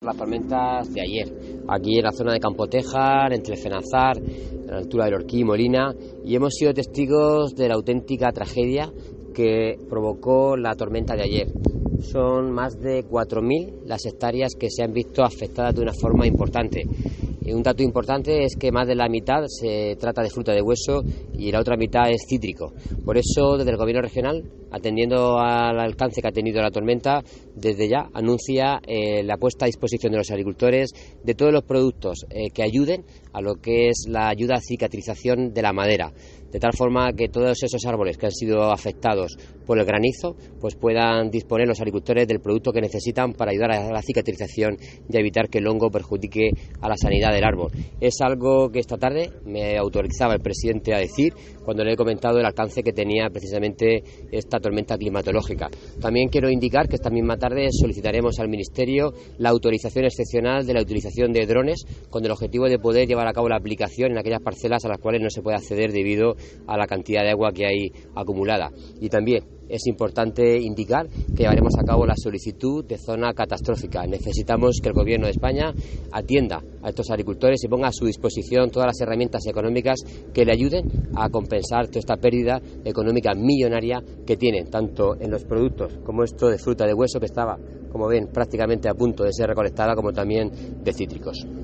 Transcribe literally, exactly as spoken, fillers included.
Las tormentas de ayer, aquí en la zona de Campotejar, entre Fenazar, a la altura del Orquí y Molina, y hemos sido testigos de la auténtica tragedia que provocó la tormenta de ayer. Son más de cuatro mil las hectáreas que se han visto afectadas de una forma importante. Y un dato importante es que más de la mitad se trata de fruta de hueso y la otra mitad es cítrico. Por eso, desde el Gobierno regional, atendiendo al alcance que ha tenido la tormenta, desde ya anuncia eh, la puesta a disposición de los agricultores de todos los productos eh, que ayuden a lo que es la ayuda a cicatrización de la madera, de tal forma que todos esos árboles que han sido afectados por el granizo pues puedan disponer los agricultores del producto que necesitan para ayudar a la cicatrización y evitar que el hongo perjudique a la sanidad del árbol. Es algo que esta tarde me autorizaba el presidente a decir cuando le he comentado el alcance que tenía precisamente esta tormenta climatológica. También quiero indicar que esta misma tarde solicitaremos al Ministerio la autorización excepcional de la utilización de drones con el objetivo de poder llevar a cabo la aplicación en aquellas parcelas a las cuales no se puede acceder debido a la cantidad de agua que hay acumulada. Y también es importante indicar que llevaremos a cabo la solicitud de zona catastrófica. Necesitamos que el Gobierno de España atienda a estos agricultores y ponga a su disposición todas las herramientas económicas que le ayuden a compensar toda esta pérdida económica millonaria que tienen, tanto en los productos como esto de fruta de hueso que estaba, como ven, prácticamente a punto de ser recolectada, como también de cítricos.